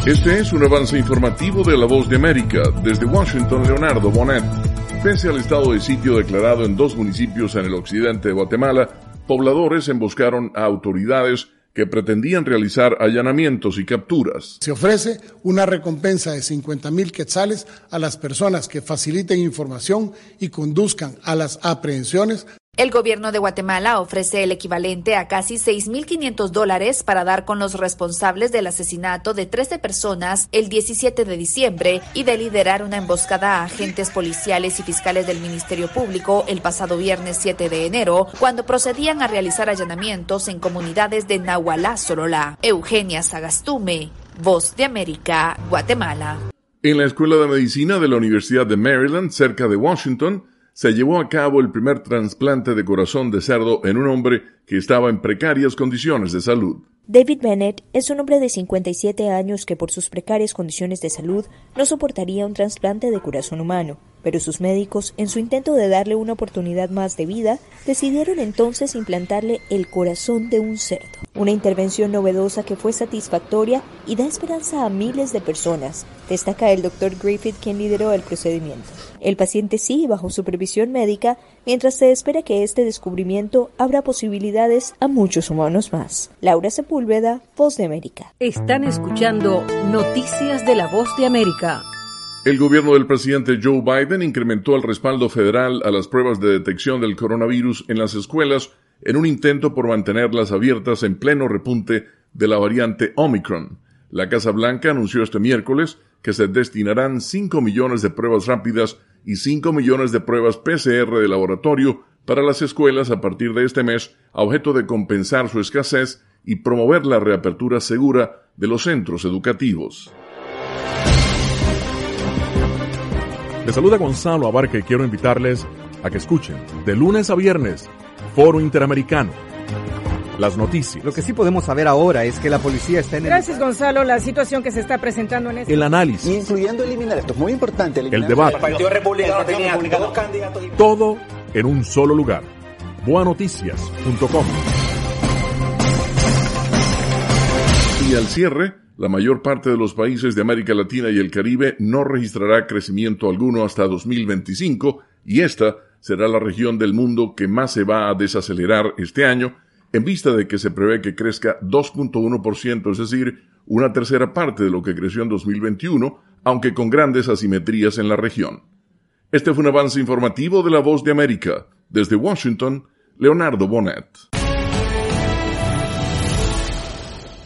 Este es un avance informativo de La Voz de América. Desde Washington, Leonardo Bonet. Pese al estado de sitio declarado en 2 municipios en el occidente de Guatemala, pobladores emboscaron a autoridades que pretendían realizar allanamientos y capturas. Se ofrece una recompensa de 50,000 quetzales a las personas que faciliten información y conduzcan a las aprehensiones. El gobierno de Guatemala ofrece el equivalente a casi $6,500 para dar con los responsables del asesinato de 13 personas el 17 de diciembre y de liderar una emboscada a agentes policiales y fiscales del Ministerio Público el pasado viernes 7 de enero, cuando procedían a realizar allanamientos en comunidades de Nahualá, Sololá. Eugenia Sagastume, Voz de América, Guatemala. En la Escuela de Medicina de la Universidad de Maryland, cerca de Washington, se llevó a cabo el primer trasplante de corazón de cerdo en un hombre que estaba en precarias condiciones de salud. David Bennett es un hombre de 57 años que por sus precarias condiciones de salud no soportaría un trasplante de corazón humano, pero sus médicos, en su intento de darle una oportunidad más de vida, decidieron entonces implantarle el corazón de un cerdo. Una intervención novedosa que fue satisfactoria y da esperanza a miles de personas, destaca el Dr. Griffith, quien lideró el procedimiento. El paciente sigue bajo supervisión médica mientras se espera que este descubrimiento abra posibilidades a muchos humanos más. Laura Sepúlveda, Voz de América. Están escuchando Noticias de la Voz de América. El gobierno del presidente Joe Biden incrementó el respaldo federal a las pruebas de detección del coronavirus en las escuelas en un intento por mantenerlas abiertas en pleno repunte de la variante Omicron. La Casa Blanca anunció este miércoles que se destinarán 5 millones de pruebas rápidas y 5 millones de pruebas PCR de laboratorio para las escuelas a partir de este mes, a objeto de compensar su escasez y promover la reapertura segura de los centros educativos. Les saluda Gonzalo Abarca y quiero invitarles a que escuchen de lunes a viernes Foro Interamericano. Las noticias. Lo que sí podemos saber ahora es que la policía está en Gracias, Gonzalo. La situación que se está presentando en el análisis. Incluyendo eliminar, esto es muy importante. El debate. El Partido Republicano tenía 2 candidatos. Todo en un solo lugar. Boanoticias.com. Y al cierre, la mayor parte de los países de América Latina y el Caribe no registrará crecimiento alguno hasta 2025, y esta será la región del mundo que más se va a desacelerar este año, en vista de que se prevé que crezca 2.1%, es decir, una tercera parte de lo que creció en 2021, aunque con grandes asimetrías en la región. Este fue un avance informativo de La Voz de América. Desde Washington, Leonardo Bonet.